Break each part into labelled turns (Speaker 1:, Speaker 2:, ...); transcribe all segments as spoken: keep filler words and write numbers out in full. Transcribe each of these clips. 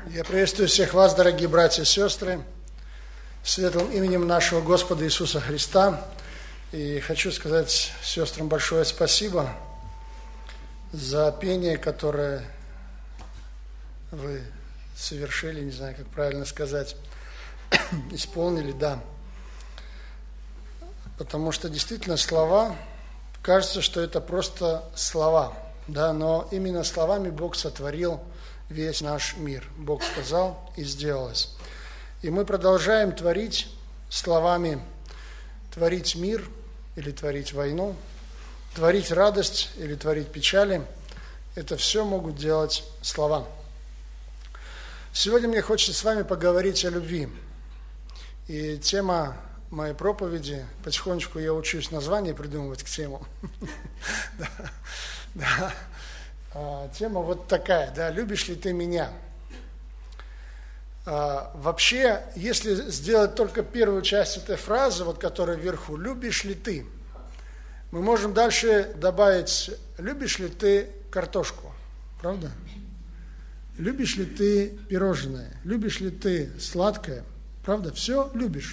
Speaker 1: Я приветствую всех вас, дорогие братья и сестры, светлым именем нашего Господа Иисуса Христа. И хочу сказать сестрам большое спасибо за пение, которое вы совершили, не знаю, как правильно сказать, исполнили, да. Потому что действительно слова, кажется, что это просто слова, да, но именно словами Бог сотворил весь наш мир. Бог сказал, и сделалось. И мы продолжаем творить словами, творить мир или творить войну, творить радость или творить печали. Это все могут делать слова. Сегодня мне хочется с вами поговорить о любви. И тема моей проповеди, потихонечку я учусь название придумывать к тему. Тема вот такая, да, любишь ли ты меня? А, вообще, если сделать только первую часть этой фразы, вот которая вверху, любишь ли ты? Мы можем дальше добавить, любишь ли ты картошку? Правда? Любишь ли ты пирожное? Любишь ли ты сладкое? Правда? Все любишь.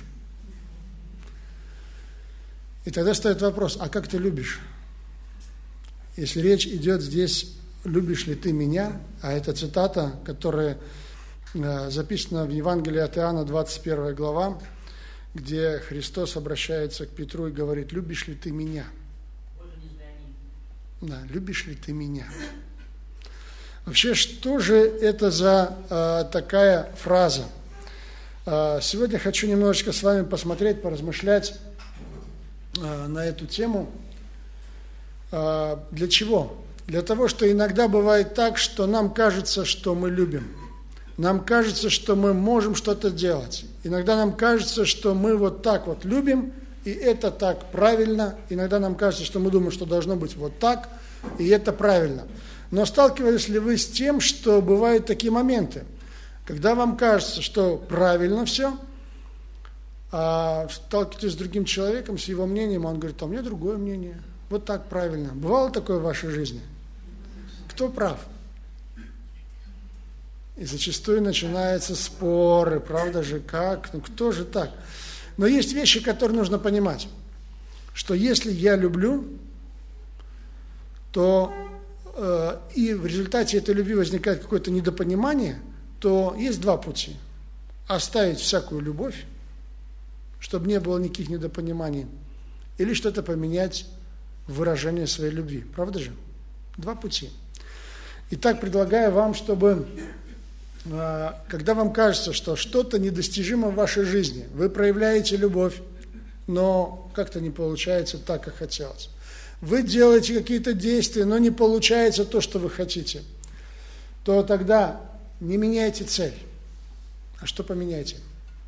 Speaker 1: И тогда стоит вопрос, а как ты любишь? Если речь идет здесь, любишь ли ты меня, а это цитата, которая э, записана в Евангелии от Иоанна, двадцать первая глава, где Христос обращается к Петру и говорит, любишь ли ты меня? Да, любишь ли ты меня? Вообще, что же это за э, такая фраза? Э, сегодня хочу немножечко с вами посмотреть, поразмышлять э, на эту тему. Э, для чего? Для того, что иногда бывает так, что нам кажется, что мы любим. Нам кажется, что мы можем что-то делать. Иногда нам кажется, что мы вот так вот любим, и это так правильно. Иногда нам кажется, что мы думаем, что должно быть вот так, и это правильно. Но сталкивались ли вы с тем, что бывают такие моменты, когда вам кажется, что правильно все, а сталкиваетесь с другим человеком, с его мнением, он говорит, а у меня другое мнение. Вот так правильно. Бывало такое в вашей жизни? Кто прав? И зачастую начинаются споры, правда же, как? Ну кто же так? Но есть вещи, которые нужно понимать, что если я люблю, то э, и в результате этой любви возникает какое-то недопонимание, то есть два пути. Оставить всякую любовь, чтобы не было никаких недопониманий, или что-то поменять в выражение своей любви. Правда же? Два пути. Итак, предлагаю вам, чтобы, когда вам кажется, что что-то недостижимо в вашей жизни, вы проявляете любовь, но как-то не получается так, как хотелось. Вы делаете какие-то действия, но не получается то, что вы хотите, то тогда не меняйте цель. А что поменяйте?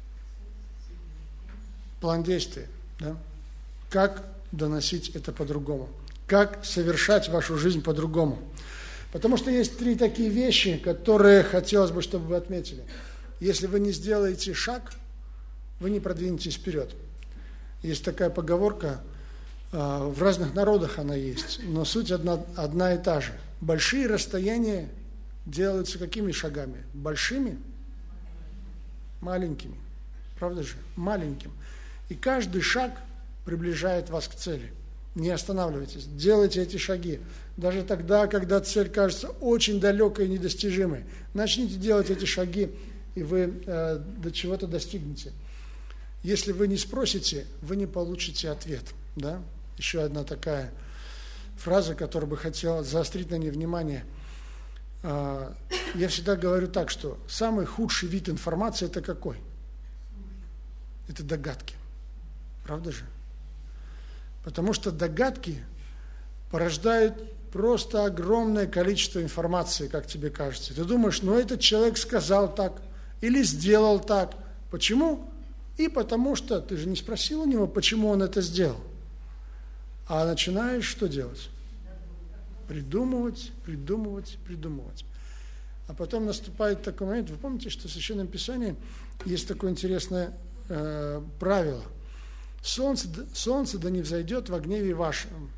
Speaker 1: План действия. Да? Как доносить это по-другому? Как совершать вашу жизнь по-другому? Потому что есть три такие вещи, которые хотелось бы, чтобы вы отметили. Если вы не сделаете шаг, вы не продвинетесь вперед. Есть такая поговорка, в разных народах она есть, но суть одна, одна и та же. Большие расстояния делаются какими шагами? Большими? Маленькими. Правда же? Маленьким. И каждый шаг приближает вас к цели. Не останавливайтесь, делайте эти шаги. Даже тогда, когда цель кажется очень далекой и недостижимой. Начните делать эти шаги, и вы э, до чего-то достигнете. Если вы не спросите, вы не получите ответ. Да? Еще одна такая фраза, которую бы хотел заострить на ней внимание. Э, я всегда говорю так, что самый худший вид информации – это какой? Это догадки. Правда же? Потому что догадки порождают просто огромное количество информации, как тебе кажется. Ты думаешь, ну этот человек сказал так или сделал так. Почему? И потому что ты же не спросил у него, почему он это сделал. А начинаешь что делать? Придумывать, придумывать, придумывать. А потом наступает такой момент, вы помните, что в Священном Писании есть такое интересное э, правило. Солнце, солнце да не взойдет во гневе вашем.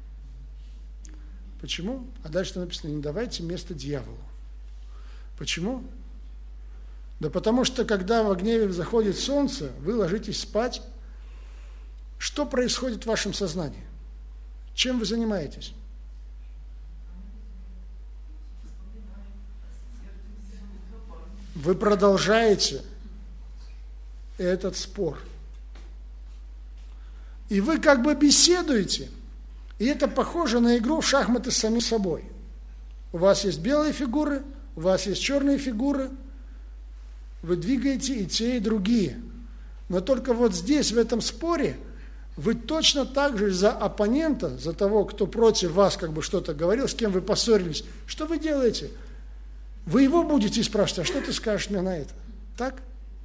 Speaker 1: Почему? А дальше написано, не давайте место дьяволу. Почему? Да потому что, когда во гневе заходит солнце, вы ложитесь спать, что происходит в вашем сознании? Чем вы занимаетесь? Вы продолжаете этот спор. И вы как бы беседуете, и это похоже на игру в шахматы с самим собой. У вас есть белые фигуры, у вас есть черные фигуры, вы двигаете и те, и другие. Но только вот здесь, в этом споре, вы точно так же за оппонента, за того, кто против вас как бы что-то говорил, с кем вы поссорились, что вы делаете? Вы его будете спрашивать, а что ты скажешь мне на это? Так?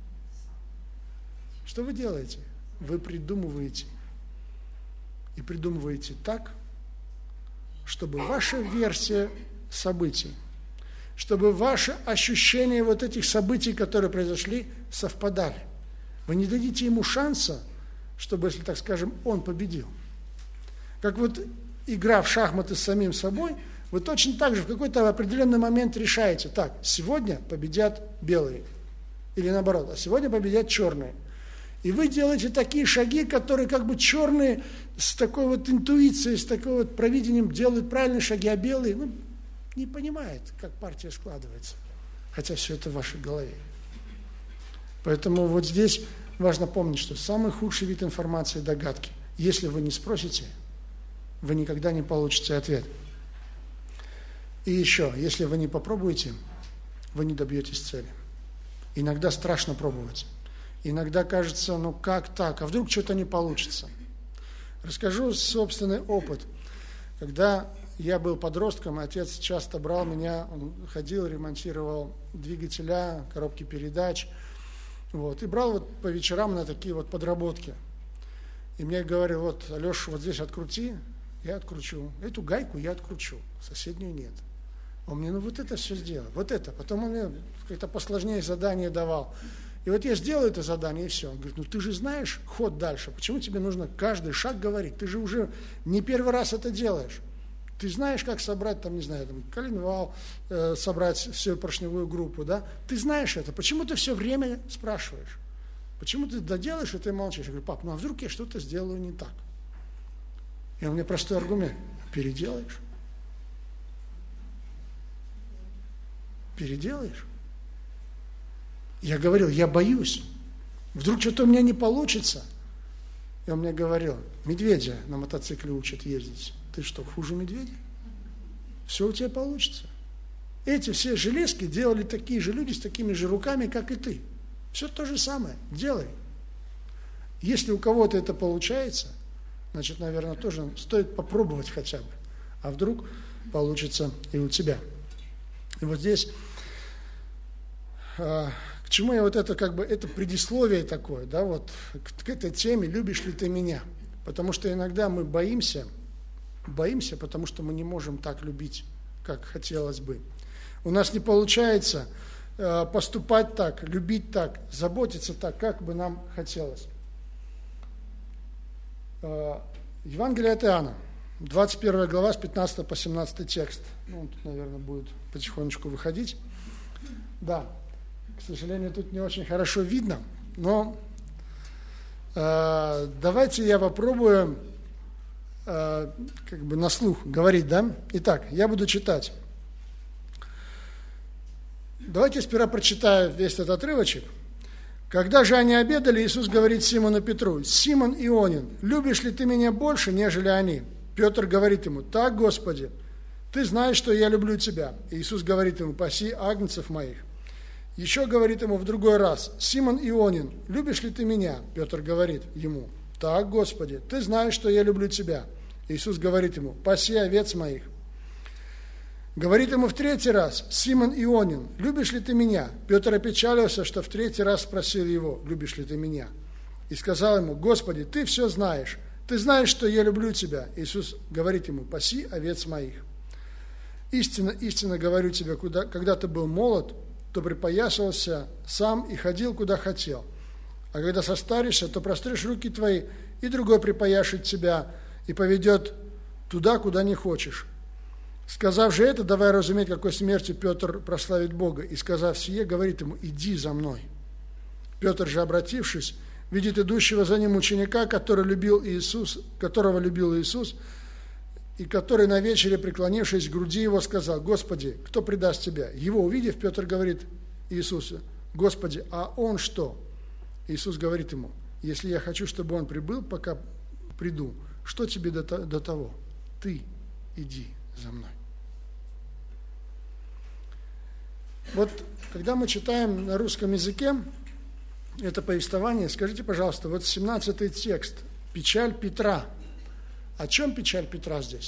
Speaker 1: Что вы делаете? Вы придумываете. И придумываете так, чтобы ваша версия событий, чтобы ваши ощущения вот этих событий, которые произошли, совпадали. Вы не дадите ему шанса, чтобы, если так скажем, он победил. Как вот игра в шахматы с самим собой, вы точно так же в какой-то определенный момент решаете, так, сегодня победят белые, или наоборот, а сегодня победят черные. И вы делаете такие шаги, которые как бы черные с такой вот интуицией, с такой вот провидением делают правильные шаги, а белые, ну, не понимают, как партия складывается. Хотя все это в вашей голове. Поэтому вот здесь важно помнить, что самый худший вид информации – догадки. Если вы не спросите, вы никогда не получите ответ. И еще, если вы не попробуете, вы не добьетесь цели. Иногда страшно пробовать. Иногда кажется, ну как так, а вдруг что-то не получится. Расскажу собственный опыт. Когда я был подростком, отец часто брал меня, он ходил, ремонтировал двигателя, коробки передач, вот, и брал вот по вечерам на такие вот подработки. И мне говорил, вот, Алеша, вот здесь открути, я откручу. Эту гайку я откручу, соседнюю нет. Он мне, ну вот это все сделал, вот это. Потом он мне как-то посложнее задание давал. И вот я сделаю это задание, и все. Он говорит, ну ты же знаешь ход дальше, почему тебе нужно каждый шаг говорить? Ты же уже не первый раз это делаешь. Ты знаешь, как собрать, там, не знаю, там, коленвал, э, собрать всю поршневую группу, да? Ты знаешь это, почему ты все время спрашиваешь? Почему ты доделаешь это и молчишь? Я говорю, пап, ну а вдруг я что-то сделаю не так? И он мне простой аргумент, переделаешь? Переделаешь? Я говорил, я боюсь. Вдруг что-то у меня не получится. И он мне говорил, медведя на мотоцикле учат ездить. Ты что, хуже медведя? Все у тебя получится. Эти все железки делали такие же люди с такими же руками, как и ты. Все то же самое. Делай. Если у кого-то это получается, значит, наверное, тоже стоит попробовать хотя бы. А вдруг получится и у тебя. И вот здесь... К чему я вот это, как бы, это предисловие такое, да, вот, к, к этой теме «Любишь ли ты меня?». Потому что иногда мы боимся, боимся, потому что мы не можем так любить, как хотелось бы. У нас не получается э, поступать так, любить так, заботиться так, как бы нам хотелось. Э, Евангелие от Иоанна, двадцать первая глава, с пятнадцатого по семнадцатый текст. Ну, он тут, наверное, будет потихонечку выходить. Да. К сожалению, тут не очень хорошо видно, но э, давайте я попробую э, как бы на слух говорить, да? Итак, я буду читать. Давайте сперва прочитаю весь этот отрывочек. Когда же они обедали, Иисус говорит Симону Петру: «Симон Ионин, любишь ли ты меня больше, нежели они?» Петр говорит ему: «Так, Господи, ты знаешь, что я люблю тебя». И Иисус говорит ему: «Паси агнцев моих». Еще говорит ему в другой раз: «Симон Ионин, любишь ли ты меня?» Петр говорит ему: «Так, Господи, ты знаешь, что я люблю тебя». Иисус говорит ему: «Паси овец моих». Говорит ему в третий раз: «Симон Ионин, любишь ли ты меня?» Петр опечалился, что в третий раз спросил его: «Любишь ли ты меня?» И сказал ему: «Господи, ты все знаешь, ты знаешь, что я люблю тебя». Иисус говорит ему: «Паси овец моих». Истинно, истинно говорю тебе, куда, когда ты был молод, то припоясывался сам и ходил, куда хотел. А когда состаришься, то прострешь руки твои, и другой припояшет тебя и поведет туда, куда не хочешь. Сказав же это, давай разуметь, какой смертью Петр прославит Бога. И, сказав сие, говорит ему: иди за мной. Петр же, обратившись, видит идущего за ним ученика, который любил Иисус, которого любил Иисус, и который на вечере, преклонившись к груди его, сказал: Господи, кто предаст тебя? Его увидев, Петр говорит Иисусу: Господи, а он что? Иисус говорит ему: если я хочу, чтобы он прибыл, пока приду, что тебе до, до того? Ты иди за мной. Вот, когда мы читаем на русском языке это повествование, скажите, пожалуйста, вот семнадцатый текст, печаль Петра. О чем печаль Петра здесь?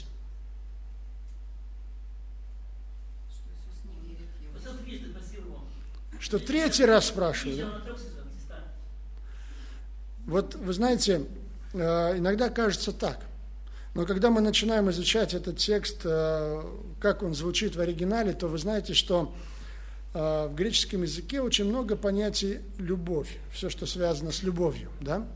Speaker 1: Что третий раз спрашиваю. Да? Вот вы знаете, иногда кажется так. Но когда мы начинаем изучать этот текст, как он звучит в оригинале, то вы знаете, что в греческом языке очень много понятий «любовь», все, что связано с любовью. Да?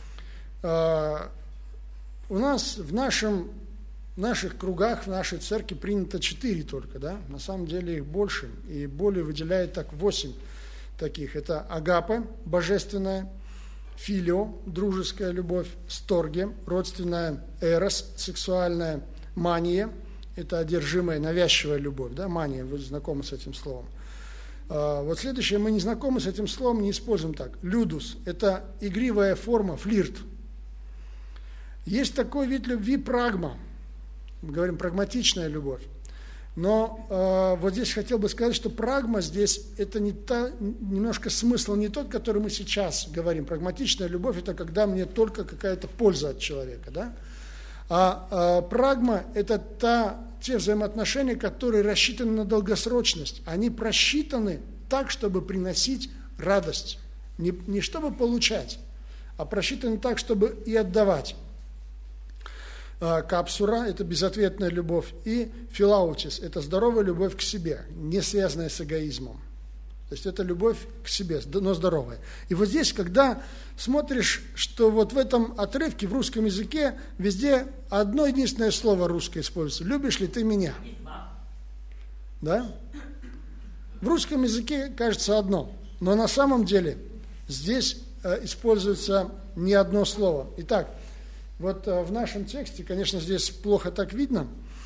Speaker 1: У нас в, нашем, в наших кругах, в нашей церкви принято четыре только, да? На самом деле их больше, и более выделяет так восемь таких. Это агапе, божественная, филио, дружеская любовь, сторге, родственная, эрос, сексуальная, мания, это одержимая, навязчивая любовь, да? Мания, вы знакомы с этим словом. Вот следующее, мы не знакомы с этим словом, не используем так. Людус – это игривая форма, флирт. Есть такой вид любви прагма, мы говорим прагматичная любовь. Но э, вот здесь хотел бы сказать, что прагма здесь это не та, немножко смысл не тот, который мы сейчас говорим. Прагматичная любовь – это когда мне только какая-то польза от человека, да? А э, прагма – это та, те взаимоотношения, которые рассчитаны на долгосрочность. Они просчитаны так, чтобы приносить радость. Не, не чтобы получать, а просчитаны так, чтобы и отдавать. Капсура – это безответная любовь, и филаутис – это здоровая любовь к себе, не связанная с эгоизмом. То есть это любовь к себе, но здоровая. И вот здесь, когда смотришь, что вот в этом отрывке в русском языке везде одно единственное слово русское используется – «любишь ли ты меня?» Да? В русском языке кажется одно, но на самом деле здесь используется не одно слово. Итак, вот в нашем тексте, конечно, здесь плохо так видно.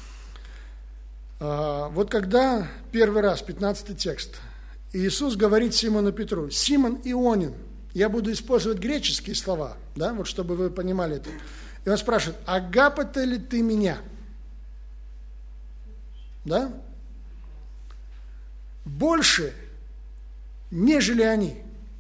Speaker 1: Вот когда первый раз, пятнадцатый текст, Иисус говорит Симону Петру: «Симон Ионин». Я буду использовать греческие слова, да, вот чтобы вы понимали это. И он спрашивает: «Агапе ли ты меня?» Да? Больше, нежели они.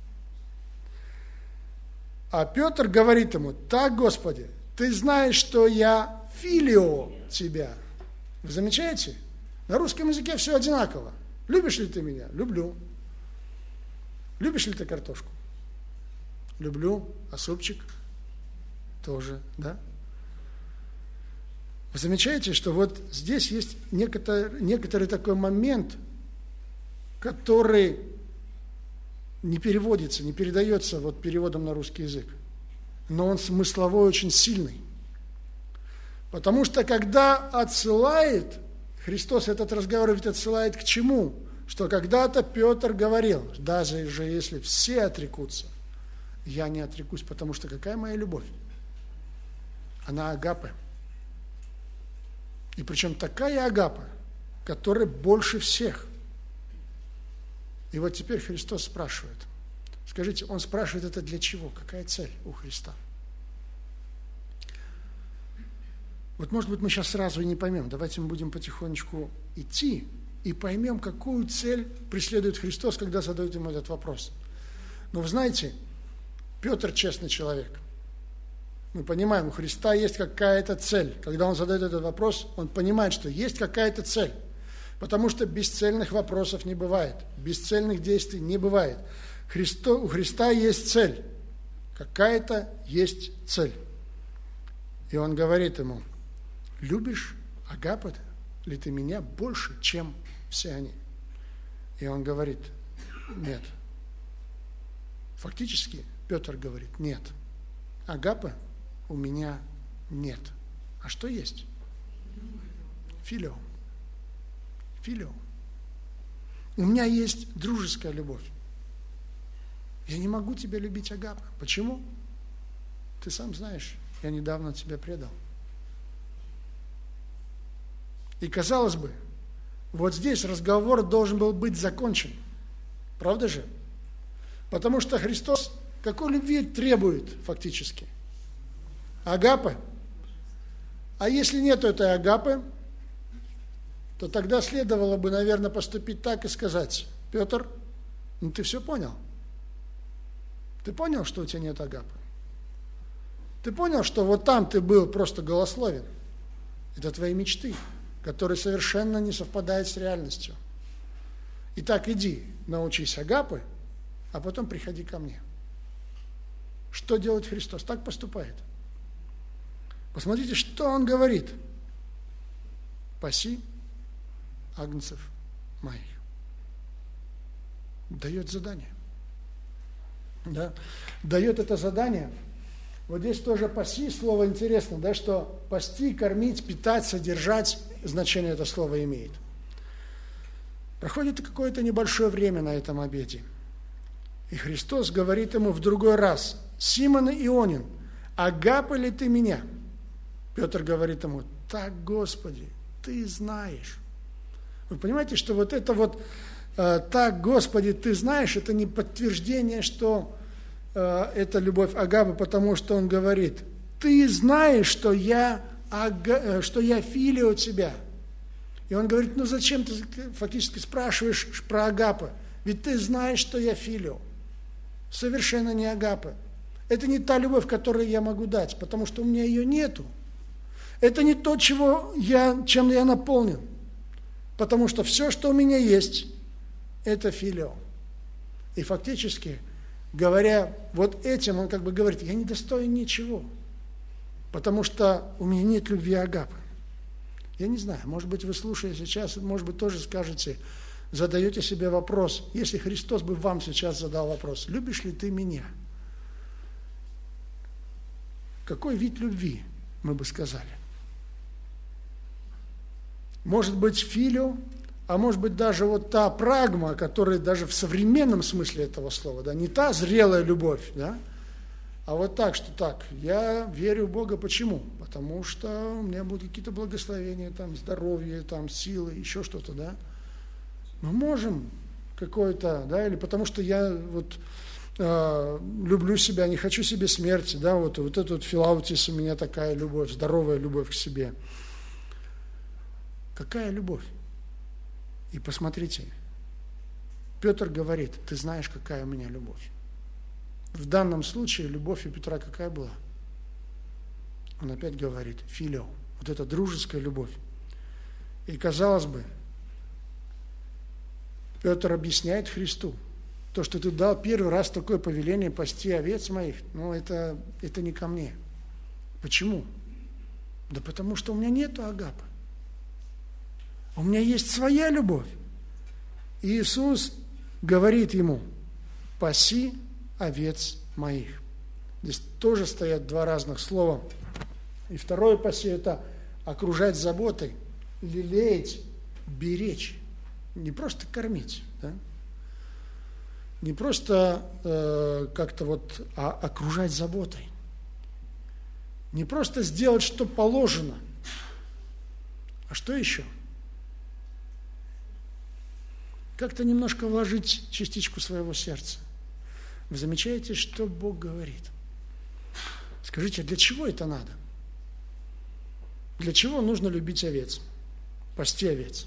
Speaker 1: А Петр говорит ему: «Так, Господи, ты знаешь, что я филио тебя». Вы замечаете? На русском языке все одинаково. Любишь ли ты меня? Люблю. Любишь ли ты картошку? Люблю. А супчик? Тоже, да? Вы замечаете, что вот здесь есть некоторый, некоторый такой момент, который не переводится, не передается вот переводом на русский язык. Но он смысловой очень сильный. Потому что когда отсылает, Христос этот разговор ведь отсылает к чему? Что когда-то Петр говорил: даже же если все отрекутся, я не отрекусь, потому что какая моя любовь? Она агапе. И причем такая агапе, которая больше всех. И вот теперь Христос спрашивает. Скажите, Он спрашивает это для чего? Какая цель у Христа? Вот, может быть, мы сейчас сразу и не поймем. Давайте мы будем потихонечку идти и поймем, какую цель преследует Христос, когда задает ему этот вопрос. Но вы знаете, Петр честный человек. Мы понимаем, у Христа есть какая-то цель. Когда он задает этот вопрос, он понимает, что есть какая-то цель. Потому что бесцельных вопросов не бывает, бесцельных действий не бывает. Христо, у Христа есть цель. Какая-то есть цель. И он говорит ему: любишь, агапе, ли ты меня больше, чем все они? И он говорит: нет. Фактически Петр говорит: нет. Агапе у меня нет. А что есть? Филио. Филио. У меня есть дружеская любовь. Я не могу тебя любить агапо. Почему? Ты сам знаешь, я недавно тебя предал. И казалось бы, вот здесь разговор должен был быть закончен. Правда же? Потому что Христос какой любви требует фактически? Агапы. А если нет этой агапы, то тогда следовало бы, наверное, поступить так и сказать: Петр, ну ты все понял? Ты понял, что у тебя нет агапы? Ты понял, что вот там ты был просто голословен? Это твои мечты, которые совершенно не совпадают с реальностью. Итак, иди, научись агапы, а потом приходи ко мне. Что делает Христос? Так поступает. Посмотрите, что Он говорит. Паси агнцев моих. Дает задание. Да? Дает это задание. Вот здесь тоже паси, слово интересно, да, что пасти, кормить, питать, содержать, значение это слово имеет. Проходит какое-то небольшое время на этом обеде. И Христос говорит ему в другой раз: Симон Ионин, агапы ли ты меня? Петр говорит ему: так, Господи, ты знаешь. Вы понимаете, что вот это вот э, так, Господи, ты знаешь, это не подтверждение, что э, это любовь агапы, потому что он говорит: ты знаешь, что я, ага, что я филио тебя. И он говорит: ну зачем ты фактически спрашиваешь про агапы? Ведь ты знаешь, что я филио. Совершенно не агапы. Это не та любовь, которую я могу дать, потому что у меня ее нету. Это не то, чего я, чем я наполнен. Потому что все, что у меня есть, это филио. И фактически, говоря вот этим, он как бы говорит: я не достоин ничего, потому что у меня нет любви агапы. Я не знаю, может быть, вы, слушая сейчас, может быть, тоже скажете, задаете себе вопрос, если Христос бы вам сейчас задал вопрос: любишь ли ты меня? Какой вид любви мы бы сказали? Может быть, филио, а может быть, даже вот та прагма, которая даже в современном смысле этого слова, да, не та зрелая любовь, да, а вот так, что так, я верю в Бога. Почему? Потому что у меня будут какие-то благословения, там, здоровье, там, силы, еще что-то, да. Мы можем какое-то, да, или потому что я вот э, люблю себя, не хочу себе смерти, да, вот, вот этот вот филаутис у меня такая любовь, здоровая любовь к себе. Какая любовь? И посмотрите, Петр говорит: ты знаешь, какая у меня любовь. В данном случае любовь у Петра какая была? Он опять говорит: филио, вот эта дружеская любовь. И казалось бы, Петр объясняет Христу: то, что ты дал первый раз такое повеление пасти овец моих, ну это, это не ко мне. Почему? Да потому что у меня нету агапы. У меня есть своя любовь. И Иисус говорит ему: паси овец моих. Здесь тоже стоят два разных слова. И второе паси – это окружать заботой, лелеять, беречь. Не просто кормить, да? Не просто э, как-то вот, а окружать заботой. Не просто сделать, что положено. А что еще? Как-то немножко вложить частичку своего сердца. Вы замечаете, что Бог говорит? Скажите, для чего это надо? Для чего нужно любить овец? Пасти овец?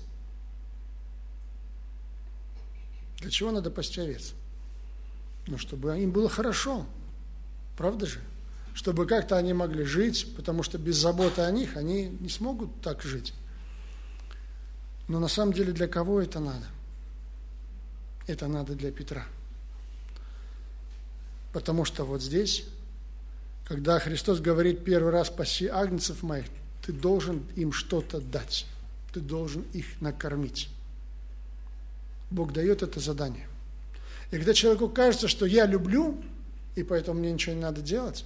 Speaker 1: Для чего надо пасти овец? Ну, чтобы им было хорошо. Правда же? Чтобы как-то они могли жить, потому что без заботы о них они не смогут так жить. Но на самом деле для кого это надо? Это надо для Петра. Потому что вот здесь, когда Христос говорит первый раз: паси агнцев моих, ты должен им что-то дать. Ты должен их накормить. Бог дает это задание. И когда человеку кажется, что я люблю, и поэтому мне ничего не надо делать,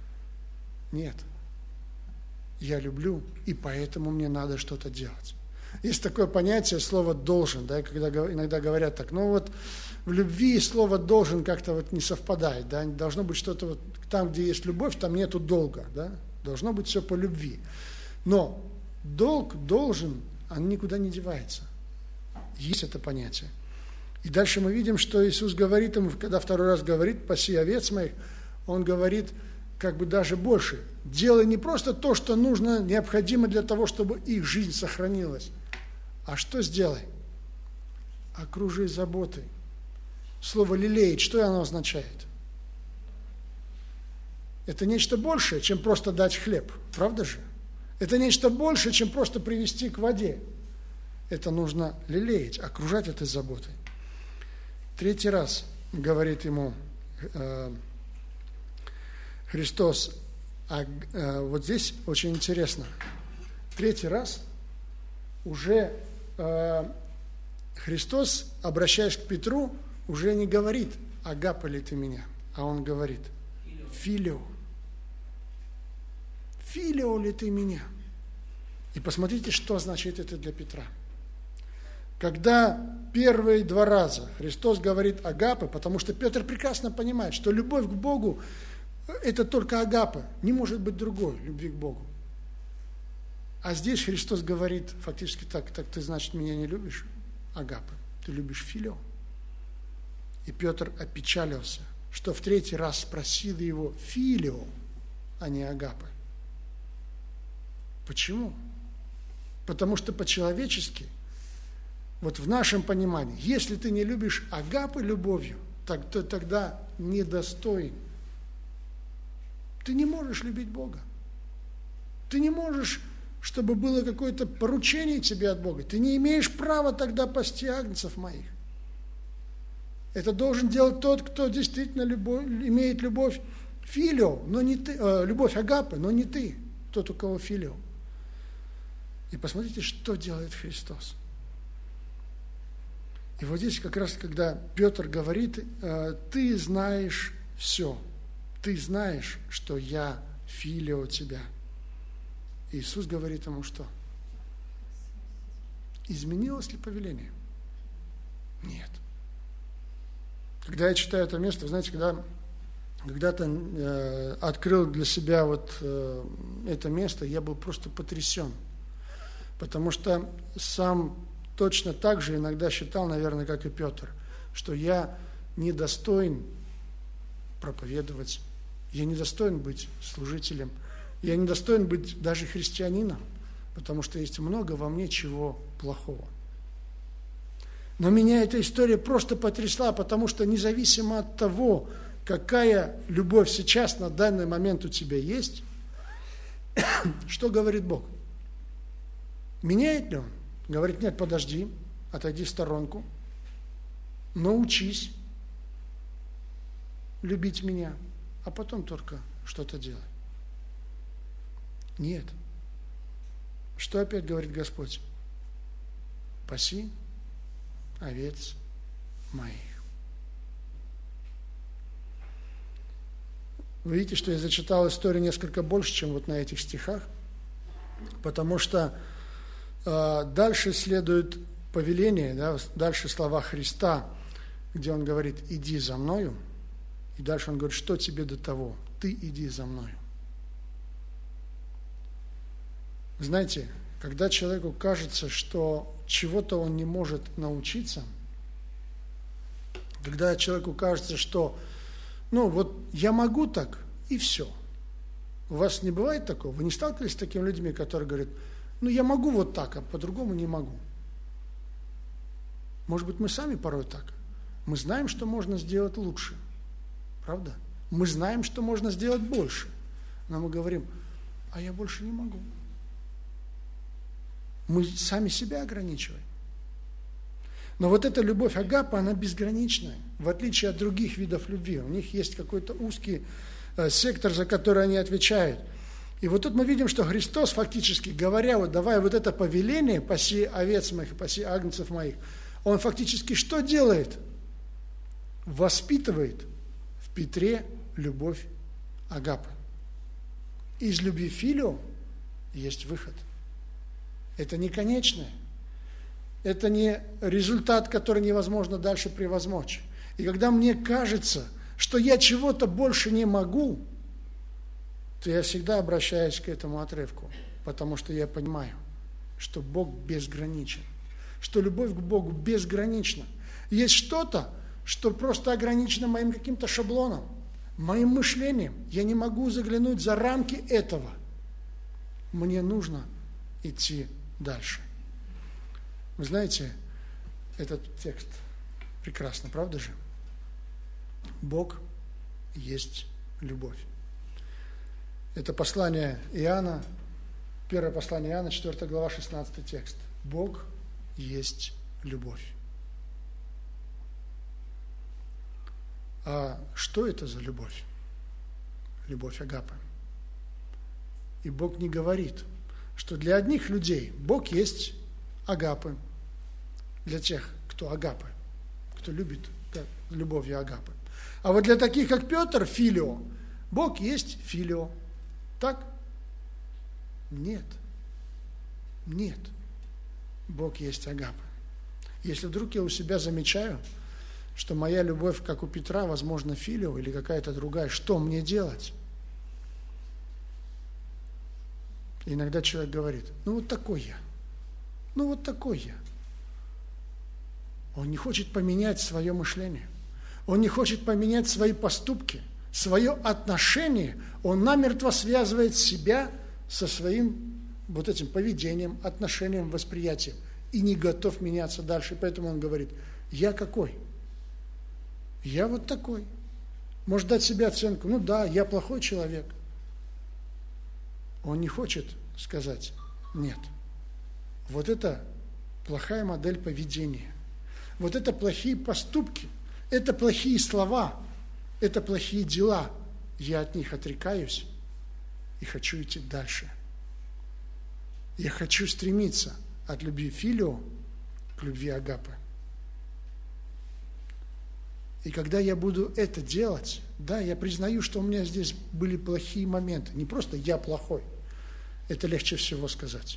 Speaker 1: нет. Я люблю, и поэтому мне надо что-то делать. Есть такое понятие, слово «должен», да, когда иногда говорят так, ну вот в любви слово «должен» как-то вот не совпадает, да, должно быть что-то вот, там, где есть любовь, там нету долга, да, должно быть все по любви. Но долг, должен, он никуда не девается. Есть это понятие. И дальше мы видим, что Иисус говорит ему, когда второй раз говорит «паси овец моих», Он говорит как бы даже больше. Делай не просто то, что нужно, необходимо для того, чтобы их жизнь сохранилась, а что сделай? Окружи заботой. Слово «лелеять», что оно означает? Это нечто большее, чем просто дать хлеб, правда же? Это нечто большее, чем просто привести к воде. Это нужно лелеять, окружать этой заботой. Третий раз говорит ему э, Христос, а э, вот здесь очень интересно. Третий раз уже э, Христос, обращаясь к Петру, уже не говорит «агапа ли ты меня?», а Он говорит «филио». «Филио ли ты меня?» И посмотрите, что значит это для Петра. Когда первые два раза Христос говорит агапы, потому что Петр прекрасно понимает, что любовь к Богу – это только агапы, не может быть другой любви к Богу. А здесь Христос говорит фактически так: так ты, значит, меня не любишь, агапы, ты любишь филио. И Петр опечалился, что в третий раз спросил его филио, а не агапы. Почему? Потому что по-человечески, вот в нашем понимании, если ты не любишь агапы любовью, так, то тогда недостоин. Ты не можешь любить Бога. Ты не можешь, чтобы было какое-то поручение тебе от Бога. Ты не имеешь права тогда пасти агнцев моих. Это должен делать тот, кто действительно любовь, имеет любовь филио, но не ты, э, любовь агапы, но не ты, тот, у кого филио. И посмотрите, что делает Христос. И вот здесь как раз, когда Петр говорит, ты знаешь все, ты знаешь, что я филио тебя. Иисус говорит ему что? Изменилось ли повеление? Нет. Когда я читаю это место, вы знаете, когда когда-то э, открыл для себя вот э, это место, я был просто потрясен. Потому что сам точно так же иногда считал, наверное, как и Петр, что я недостоин проповедовать, я недостоин быть служителем, я недостоин быть даже христианином, потому что есть много во мне чего плохого. Но меня эта история просто потрясла, потому что независимо от того, какая любовь сейчас на данный момент у тебя есть, что говорит Бог? Меняет ли Он? Говорит, нет, подожди, отойди в сторонку, научись любить меня, а потом только что-то делай. Нет. Что опять говорит Господь? Паси овец моих. Вы видите, что я зачитал историю несколько больше, чем вот на этих стихах, потому что э, дальше следует повеление, да, дальше слова Христа, где Он говорит, иди за мною, и дальше Он говорит, что тебе до того, ты иди за мною. Знаете, когда человеку кажется, что чего-то он не может научиться, когда человеку кажется, что ну вот я могу так, и все. У вас не бывает такого? Вы не сталкивались с такими людьми, которые говорят, ну я могу вот так, а по-другому не могу? Может быть, мы сами порой так. Мы знаем, что можно сделать лучше. Правда? Мы знаем, что можно сделать больше. Но мы говорим, а я больше не могу. Мы сами себя ограничиваем. Но вот эта любовь агапа, она безграничная, в отличие от других видов любви. У них есть какой-то узкий э, сектор, за который они отвечают. И вот тут мы видим, что Христос фактически, говоря, вот давая вот это повеление, паси овец моих, паси агнцев моих, Он фактически что делает? Воспитывает в Петре любовь агапы. Из любви филио есть выход. Это не конечное, Это не результат, который невозможно дальше превозмочь. И когда мне кажется, что я чего-то больше не могу, то я всегда обращаюсь к этому отрывку, потому что я понимаю, что Бог безграничен, что любовь к Богу безгранична. Есть что-то, что просто ограничено моим каким-то шаблоном, моим мышлением. Я не могу заглянуть за рамки этого. Мне нужно идти дальше. Вы знаете, этот текст прекрасно, правда же? Бог есть любовь. Это послание Иоанна, первое послание Иоанна, четвёртая глава, шестнадцатый текст. Бог есть любовь. А что это за любовь? Любовь агапы. И Бог не говорит, что для одних людей Бог есть агапы, для тех, кто агапы, кто любит да, любовью агапы. А вот для таких, как Петр, филио, Бог есть филио. Так? Нет. Нет. Бог есть агапы. Если вдруг я у себя замечаю, что моя любовь, как у Петра, возможно, филио или какая-то другая, что мне делать? И иногда человек говорит, ну вот такой я, ну вот такой я. Он не хочет поменять свое мышление, он не хочет поменять свои поступки, свое отношение, он намертво связывает себя со своим вот этим поведением, отношением, восприятием и не готов меняться дальше. Поэтому он говорит, я какой? Я вот такой. Может дать себе оценку, ну да, я плохой человек. Он не хочет сказать, нет. Вот это плохая модель поведения. Вот это плохие поступки, это плохие слова, это плохие дела. Я от них отрекаюсь и хочу идти дальше. Я хочу стремиться от любви филио к любви агапы. И когда я буду это делать, да, я признаю, что у меня здесь были плохие моменты. Не просто я плохой, это легче всего сказать.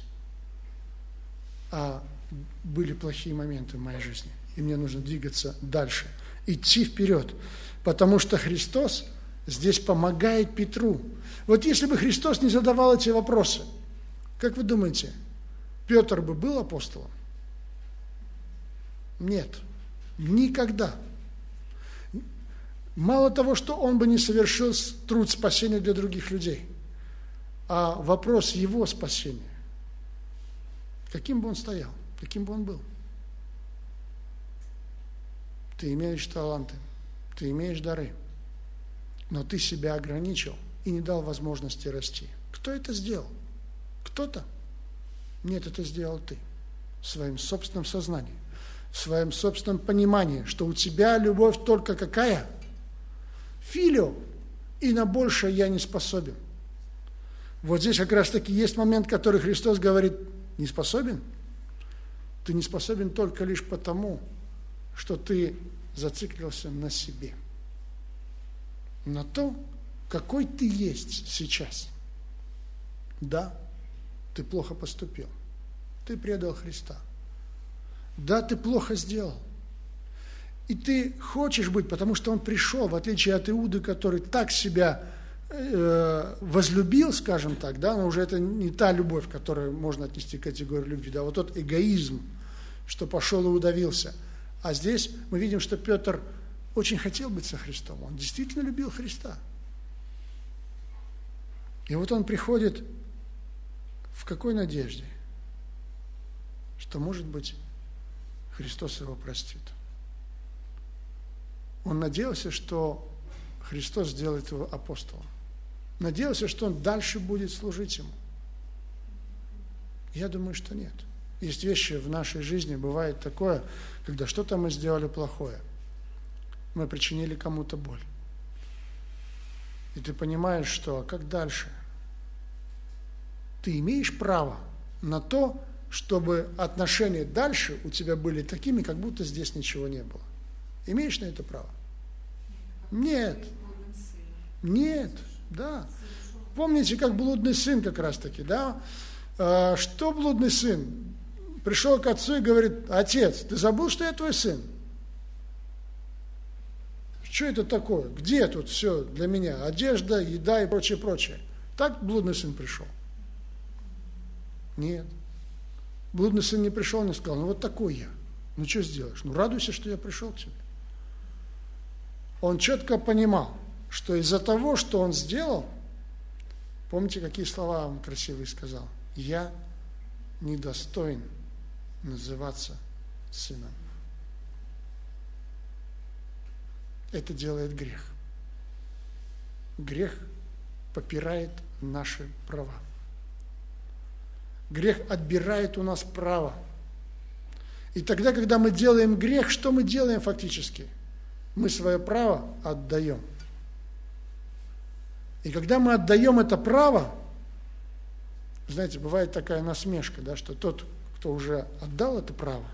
Speaker 1: А были плохие моменты в моей жизни. И мне нужно двигаться дальше, идти вперед. Потому что Христос здесь помогает Петру. Вот если бы Христос не задавал эти вопросы, как вы думаете, Петр бы был апостолом? Нет, никогда. Мало того, что он бы не совершил труд спасения для других людей, а вопрос его спасения, каким бы он стоял, каким бы он был. Ты имеешь таланты, ты имеешь дары, но ты себя ограничил и не дал возможности расти. Кто это сделал? Кто-то? Нет, это сделал ты в своем собственном сознании, в своем собственном понимании, что у тебя любовь только какая? Филио, и на большее я не способен. Вот здесь как раз таки есть момент, который Христос говорит, не способен? Ты не способен только лишь потому, что ты зациклился на себе, на то, какой ты есть сейчас. Да, ты плохо поступил, ты предал Христа. Да, ты плохо сделал. И ты хочешь быть, потому что он пришел, в отличие от Иуды, который так себя э, возлюбил, скажем так, да, но уже это не та любовь, которую можно отнести к категории любви, да, вот тот эгоизм, что пошел и удавился. А здесь мы видим, что Петр очень хотел быть со Христом, он действительно любил Христа. И вот он приходит в какой надежде? Что, может быть, Христос его простит. Он надеялся, что Христос сделает его апостолом. Надеялся, что он дальше будет служить ему. Я думаю, что нет. Есть вещи в нашей жизни, бывает такое, когда что-то мы сделали плохое. Мы причинили кому-то боль. И ты понимаешь, что, а как дальше? Ты имеешь право на то, чтобы отношения дальше у тебя были такими, как будто здесь ничего не было. Имеешь на это право? Нет. Нет, да. Помните, как блудный сын как раз-таки, да? Что блудный сын? пришел к отцу и говорит: отец, ты забыл, что я твой сын? Что это такое? Где тут все для меня? Одежда, еда и прочее, прочее. Так блудный сын пришел? Нет. Блудный сын не пришел, не сказал: ну вот такой я. Ну что сделаешь? Ну радуйся, что я пришел к тебе. Он четко понимал, что из-за того, что он сделал, помните, какие слова он красивые сказал? Я недостоин называться сыном. Это делает грех. Грех попирает наши права. Грех отбирает у нас право. И тогда, когда мы делаем грех, что мы делаем фактически? Мы свое право отдаем. И когда мы отдаем это право, знаете, бывает такая насмешка, да, что тот, кто уже отдал это право,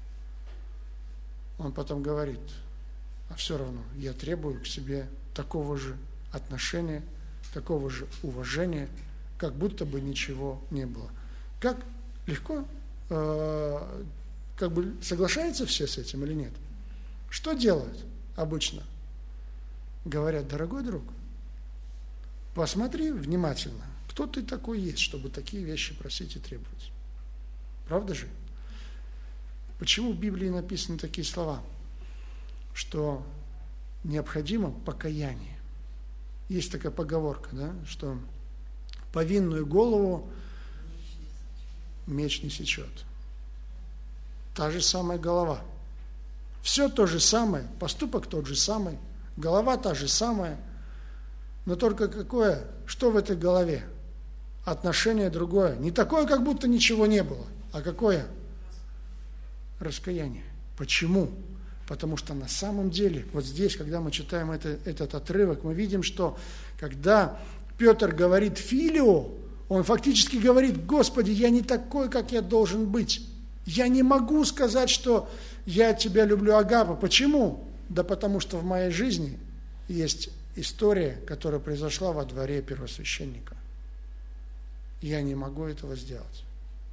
Speaker 1: он потом говорит: а все равно я требую к себе такого же отношения, такого же уважения, как будто бы ничего не было. Как легко, э, как бы соглашаются все с этим или нет? Что делают обычно? Говорят: дорогой друг, посмотри внимательно, кто ты такой есть, чтобы такие вещи просить и требовать. Правда же? Почему в Библии написаны такие слова? Что необходимо покаяние. Есть такая поговорка, да, что повинную голову меч не сечет. Та же самая голова. Все то же самое, поступок тот же самый, голова та же самая, но только какое, что в этой голове? Отношение другое. Не такое, как будто ничего не было, а какое? Раскаяние. Почему? Потому что на самом деле, вот здесь, когда мы читаем это, этот отрывок, мы видим, что когда Петр говорит «филио», он фактически говорит: Господи, я не такой, как я должен быть. Я не могу сказать, что я тебя люблю, Агапа. Почему? Да потому что в моей жизни есть история, которая произошла во дворе первосвященника. Я не могу этого сделать.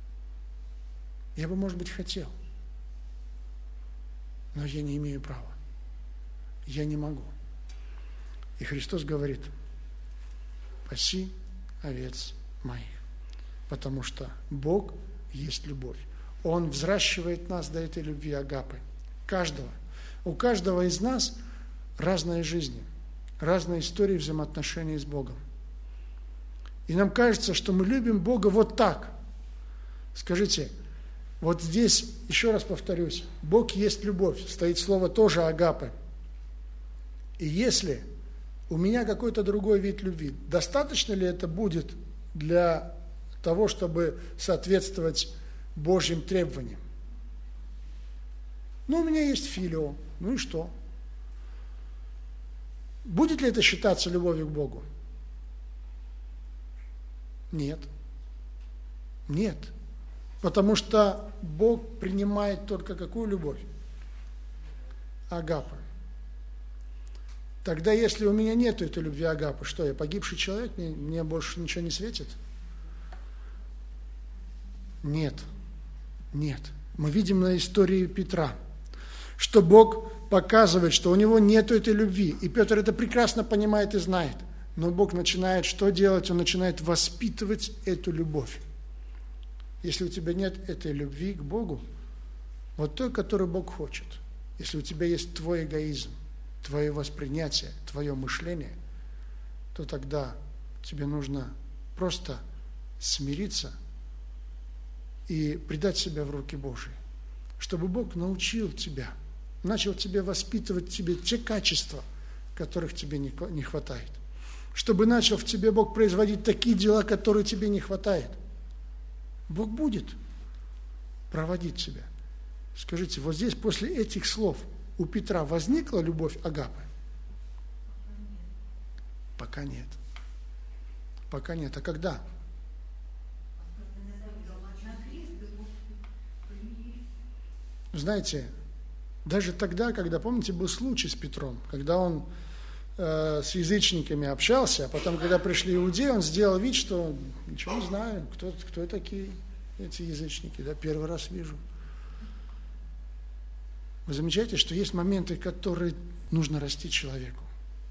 Speaker 1: Я бы, может быть, хотел, но я не имею права. Я не могу. И Христос говорит: паси овец моих, потому что Бог есть любовь. Он взращивает нас до этой любви агапы. Каждого. У каждого из нас разные жизни, разные истории взаимоотношений с Богом. И нам кажется, что мы любим Бога вот так. Скажите, вот здесь, еще раз повторюсь, Бог есть любовь, стоит слово тоже агапы. И если у меня какой-то другой вид любви, достаточно ли это будет для того, чтобы соответствовать Божьим требованиям? Ну, у меня есть филио, ну и что? Будет ли это считаться любовью к Богу? Нет. Нет. Потому что Бог принимает только какую любовь? Агапы. Тогда, если у меня нет этой любви агапы, что я, погибший человек, мне, мне больше ничего не светит? Нет. Нет. Мы видим на истории Петра, что Бог показывает, что у него нет этой любви. И Петр это прекрасно понимает и знает. Но Бог начинает что делать? Он начинает воспитывать эту любовь. Если у тебя нет этой любви к Богу, вот той, которую Бог хочет, если у тебя есть твой эгоизм, твое воспринятие, твое мышление, то тогда тебе нужно просто смириться и предать себя в руки Божьи, чтобы Бог научил тебя, начал тебе воспитывать в тебе те качества, которых тебе не хватает, чтобы начал в тебе Бог производить такие дела, которые тебе не хватает. Бог будет проводить тебя. Скажите, вот здесь после этих слов у Петра возникла любовь агапы? Пока нет. Пока нет. А когда? Знаете, даже тогда, когда, помните, был случай с Петром, когда он э, с язычниками общался, а потом, когда пришли иудеи, он сделал вид, что ничего не знаю, кто, кто такие. эти язычники, да, первый раз вижу. Вы замечаете, что есть моменты, которые нужно расти человеку.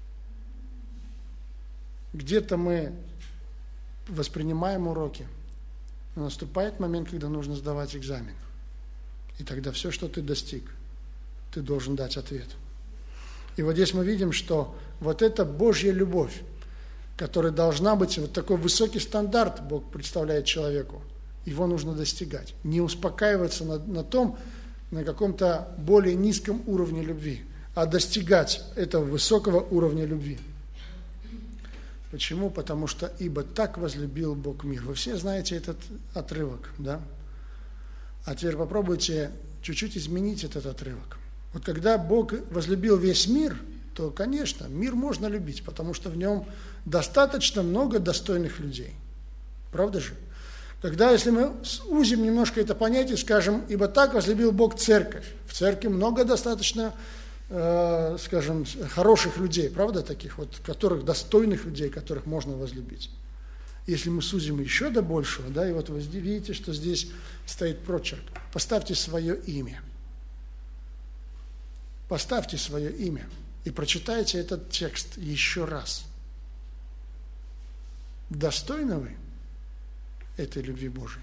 Speaker 1: Где-то мы воспринимаем уроки, но наступает момент, когда нужно сдавать экзамен. И тогда все, что ты достиг, ты должен дать ответ. И вот здесь мы видим, что вот эта Божья любовь, которая должна быть, вот такой высокий стандарт Бог представляет человеку, его нужно достигать. Не успокаиваться на, на том, на каком-то более низком уровне любви, а достигать этого высокого уровня любви. Почему? Потому что «Ибо так возлюбил Бог мир». Вы все знаете этот отрывок, да? А теперь попробуйте чуть-чуть изменить этот отрывок. Вот когда Бог возлюбил весь мир, то, конечно, мир можно любить, потому что в нем достаточно много достойных людей. Правда же? Когда, если мы сузим немножко это понятие, скажем, «Ибо так возлюбил Бог церковь». В церкви много достаточно, э, скажем, хороших людей, правда, таких вот, которых, достойных людей, которых можно возлюбить. Если мы сузим еще до большего, да, и вот вы видите, что здесь стоит прочерк. Поставьте свое имя. Поставьте свое имя и прочитайте этот текст еще раз. Достойны вы этой любви Божией?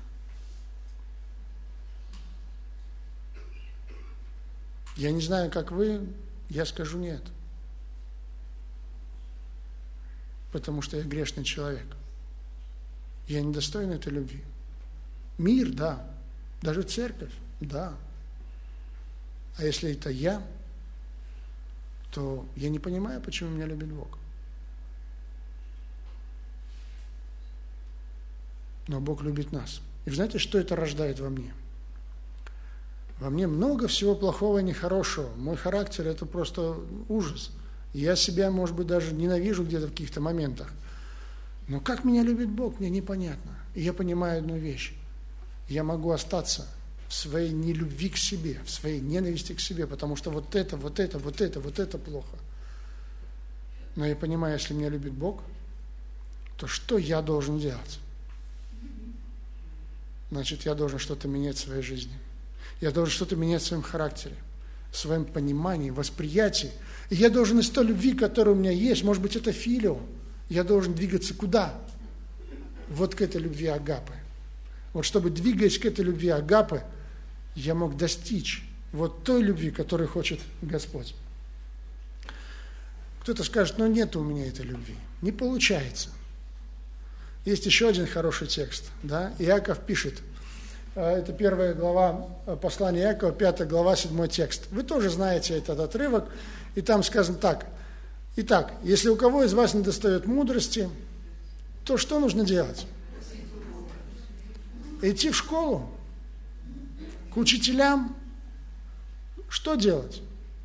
Speaker 1: Я не знаю, как вы, я скажу нет. Потому что я грешный человек. Я недостоин этой любви. Мир, да. Даже церковь, да. А если это я, то я не понимаю, почему меня любит Бог. Но Бог любит нас. И вы знаете, что это рождает во мне? Во мне много всего плохого и нехорошего. Мой характер – это просто ужас. Я себя, может быть, даже ненавижу где-то в каких-то моментах. Но как меня любит Бог, мне непонятно. И я понимаю одну вещь. Я могу остаться в своей нелюбви к себе, в своей ненависти к себе, потому что вот это, вот это, вот это, вот это плохо. Но я понимаю, если меня любит Бог, то что я должен делать? Значит, я должен что-то менять в своей жизни. Я должен что-то менять в своем характере, в своем понимании, восприятии. И я должен из той любви, которая у меня есть, может быть, это филио, я должен двигаться куда? Вот к этой любви агапы. Вот чтобы, двигаясь к этой любви агапы, я мог достичь вот той любви, которую хочет Господь. Кто-то скажет, ну нет у меня этой любви. Не получается. Есть еще один хороший текст. Да? Иаков пишет, это первая глава послания Иакова, пятая глава, седьмой текст. Вы тоже знаете этот отрывок, и там сказано так. Итак, если у кого из вас недостает мудрости, то что нужно делать? Идти в школу, к учителям. Что делать?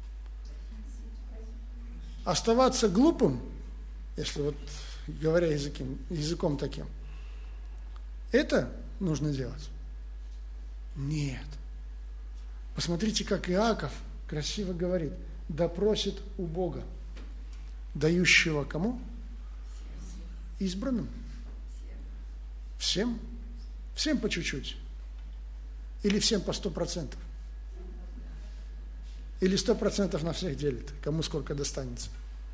Speaker 1: Оставаться глупым, если вот говоря языком, языком таким. Это нужно делать? Нет. Посмотрите, как Иаков красиво говорит. Да просит у Бога, дающего кому? Избранным. Всем? Всем по чуть-чуть? Или всем по сто процентов? Или сто процентов на всех делит, кому сколько достанется?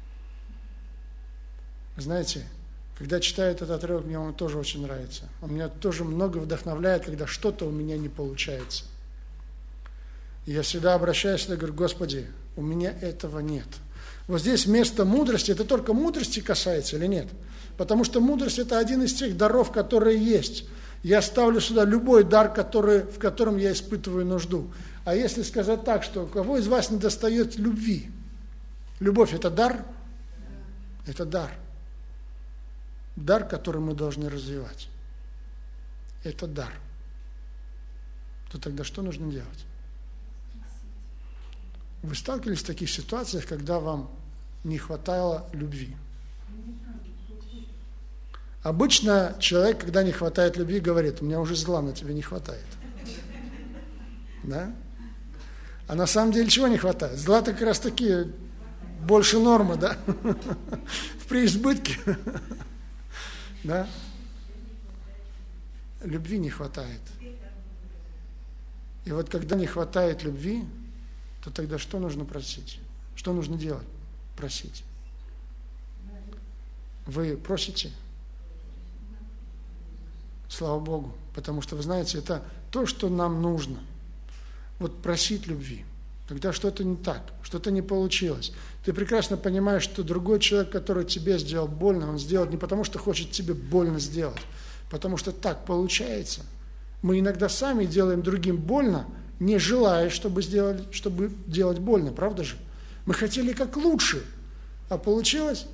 Speaker 1: Знаете, когда читаю этот отрывок, мне он тоже очень нравится. Он меня тоже много вдохновляет, когда что-то у меня не получается. И я всегда обращаюсь и говорю, Господи, у меня этого нет. Вот здесь вместо мудрости, это только мудрости касается или нет? Потому что мудрость – это один из тех даров, которые есть. Я ставлю сюда любой дар, который, в котором я испытываю нужду. А если сказать так, что у кого из вас недостает любви? Любовь – это дар? Это дар. Дар, который мы должны развивать. Это дар. То тогда что нужно делать? Вы сталкивались в таких ситуациях, когда вам не хватало любви? Обычно человек, когда не хватает любви, говорит, у меня уже зла на тебе не хватает. Да? А на самом деле чего не хватает? Зла-то как раз таки больше нормы, да? В преизбытке. Да? любви не хватает. И вот когда не хватает любви, то тогда что нужно просить? Что нужно делать? Просить. Вы просите? Слава Богу, потому что, вы знаете, это то, что нам нужно. Вот просить любви. Когда что-то не так, что-то не получилось. Ты прекрасно понимаешь, что другой человек, который тебе сделал больно, он сделает не потому, что хочет тебе больно сделать, потому что так получается. Мы иногда сами делаем другим больно, не желая, чтобы, сделали, чтобы делать больно, правда же? Мы хотели как лучше, а получилось,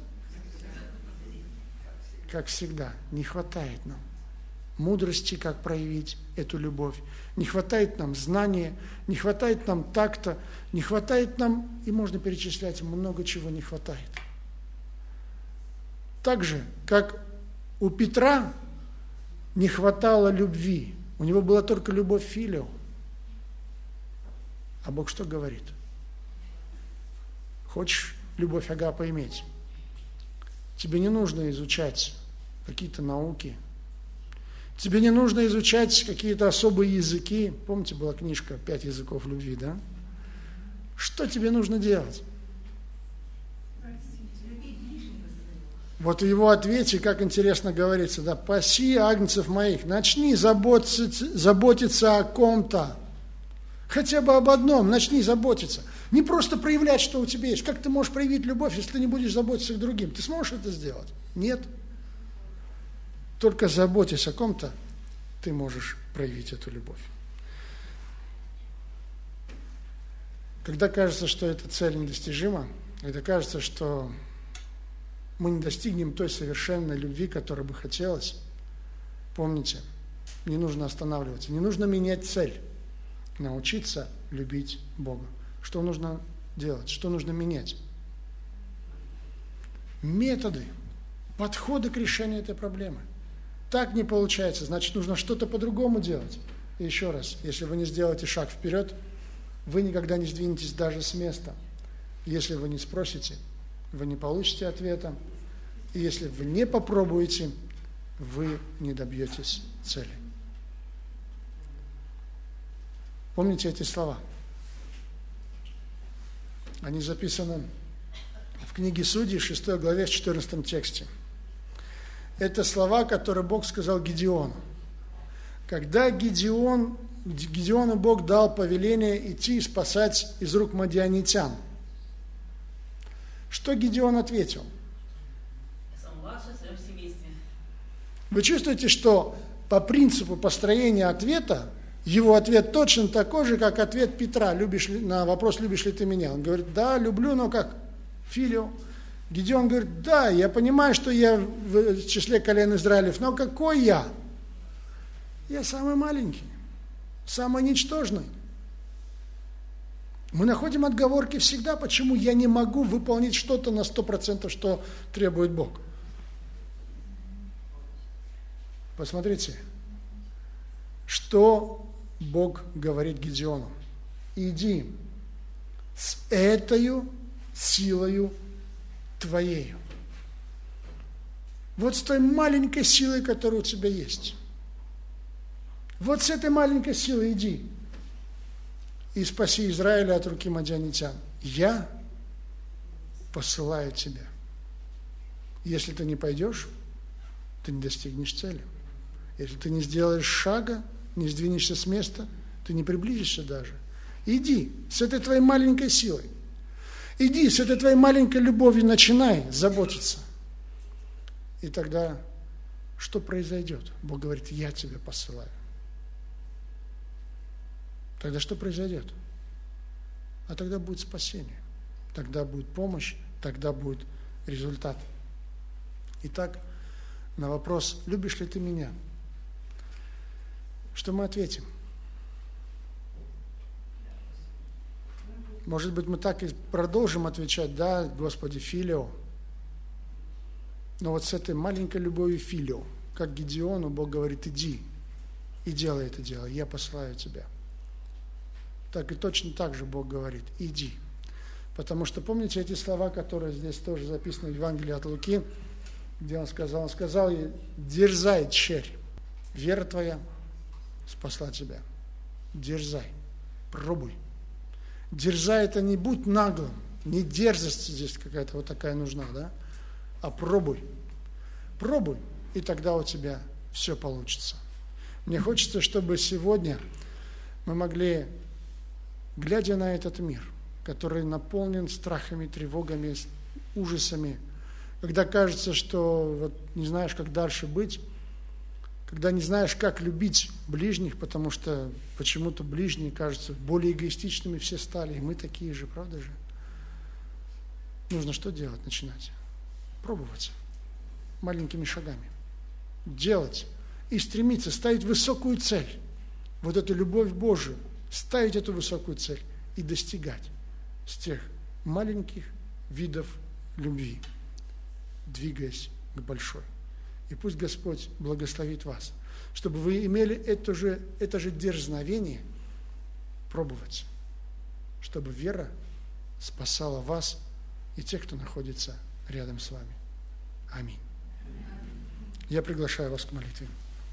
Speaker 1: как всегда, не хватает нам мудрости, как проявить эту любовь. Не хватает нам знания, не хватает нам такта, не хватает нам, и можно перечислять, много чего не хватает. Так же, как у Петра не хватало любви, у него была только любовь филио. А Бог что говорит? Хочешь любовь агапа иметь? Тебе не нужно изучать какие-то науки, тебе не нужно изучать какие-то особые языки. Помните, была книжка «Пять языков любви», да? Что тебе нужно делать? Вот в его ответе, как интересно говорится, да, «Паси агнцев моих, начни заботиться, заботиться о ком-то, хотя бы об одном, начни заботиться». Не просто проявлять, что у тебя есть. Как ты можешь проявить любовь, если ты не будешь заботиться к другим? Ты сможешь это сделать? Нет. Только заботясь о ком-то, ты можешь проявить эту любовь. Когда кажется, что эта цель недостижима, когда кажется, что мы не достигнем той совершенной любви, которой бы хотелось, помните, не нужно останавливаться, не нужно менять цель, научиться любить Бога. Что нужно делать, что нужно менять? Методы, подходы к решению этой проблемы. Так не получается, значит, нужно что-то по-другому делать. И еще раз, если вы не сделаете шаг вперед, вы никогда не сдвинетесь даже с места. Если вы не спросите, вы не получите ответа. И если вы не попробуете, вы не добьетесь цели. Помните эти слова? Они записаны в книге Судей, шестой главе, в четырнадцатом тексте. Это слова, которые Бог сказал Гидеону. Когда Гидеон, Гидеону Бог дал повеление идти и спасать из рук мадианитян, что Гидеон ответил?
Speaker 2: Я сам младший в своем семействе.
Speaker 1: Вы чувствуете, что по принципу построения ответа, его ответ точно такой же, как ответ Петра любишь ли, на вопрос «любишь ли ты меня?». Он говорит: да, люблю, но как? Филио. Гидеон говорит: да, я понимаю, что я в числе колен Израилев, но какой я? Я самый маленький, самый ничтожный. Мы находим отговорки всегда, почему я не могу выполнить что-то на сто процентов, что требует Бог. Посмотрите, что Бог говорит Гидеону: иди с этою силою твоею. Вот с той маленькой силой, которая у тебя есть. Вот с этой маленькой силой иди и спаси Израиля от руки мадианитян. Я посылаю тебя. Если ты не пойдешь, ты не достигнешь цели. Если ты не сделаешь шага, не сдвинешься с места, ты не приблизишься даже. Иди с этой твоей маленькой силой. Иди с этой твоей маленькой любовью, начинай заботиться. И тогда что произойдет? Бог говорит: я тебя посылаю. Тогда что произойдет? А тогда будет спасение, тогда будет помощь, тогда будет результат. Итак, на вопрос: любишь ли ты меня? Что мы ответим? Может быть, мы так и продолжим отвечать: да, Господи, филио. Но вот с этой маленькой любовью филио, как Гидеону, Бог говорит: иди и делай это дело, я посылаю тебя. Так и точно так же Бог говорит: иди. Потому что помните эти слова, которые здесь тоже записаны в Евангелии от Луки, где он сказал, он сказал ей: дерзай, черь, Вера твоя спасла тебя. Дерзай, пробуй. Дерзай, это не будь наглым, не дерзость здесь какая-то вот такая нужна, да? А пробуй. Пробуй, и тогда у тебя все получится. Мне хочется, чтобы сегодня мы могли, глядя на этот мир, который наполнен страхами, тревогами, ужасами, когда кажется, что вот не знаешь, как дальше быть, когда не знаешь, как любить ближних, потому что почему-то ближние, кажется, более эгоистичными все стали, и мы такие же, правда же? Нужно что делать? Начинать. Пробовать маленькими шагами. Делать и стремиться, ставить высокую цель. Вот эту любовь Божию, ставить эту высокую цель и достигать с тех маленьких видов любви, двигаясь к большой. И пусть Господь благословит вас, чтобы вы имели это же, это же дерзновение пробовать, чтобы вера спасала вас и тех, кто находится рядом с вами. Аминь. Я приглашаю вас к молитве.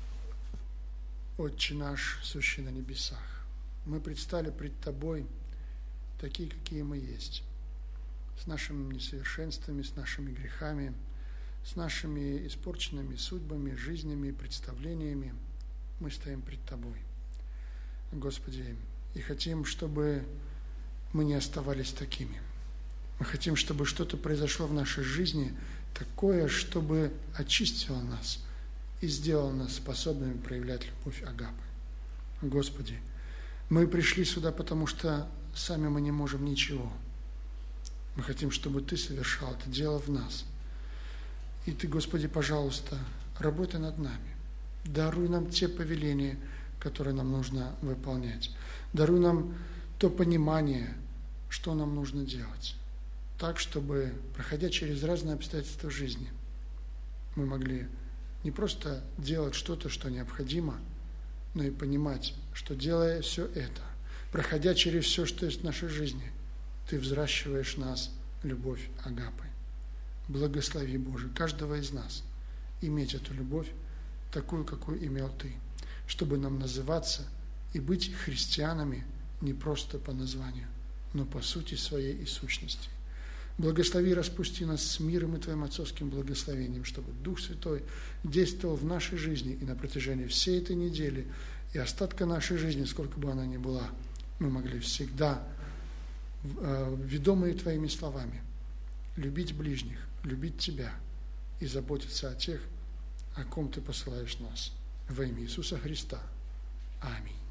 Speaker 1: Отче наш, сущий на небесах, мы предстали пред Тобой такие, какие мы есть, с нашими несовершенствами, с нашими грехами, с нашими испорченными судьбами, жизнями, представлениями. Мы стоим пред Тобой, Господи, и хотим, чтобы мы не оставались такими. Мы хотим, чтобы что-то произошло в нашей жизни такое, чтобы очистило нас и сделало нас способными проявлять любовь Агапы. Господи, мы пришли сюда, потому что сами мы не можем ничего. Мы хотим, чтобы Ты совершал это дело в нас. И Ты, Господи, пожалуйста, работай над нами. Даруй нам те повеления, которые нам нужно выполнять. Даруй нам то понимание, что нам нужно делать. Так, чтобы, проходя через разные обстоятельства жизни, мы могли не просто делать что-то, что необходимо, но и понимать, что, делая все это, проходя через все, что есть в нашей жизни, Ты взращиваешь нас любовь Агапы. Благослови, Боже, каждого из нас иметь эту любовь, такую, какую имел Ты, чтобы нам называться и быть христианами не просто по названию, но по сути своей и сущности. Благослови, распусти нас с миром и Твоим отцовским благословением, чтобы Дух Святой действовал в нашей жизни и на протяжении всей этой недели и остатка нашей жизни, сколько бы она ни была, мы могли всегда, ведомые Твоими словами, любить ближних, любить Тебя и заботиться о тех, о ком Ты посылаешь нас. Во имя Иисуса Христа. Аминь.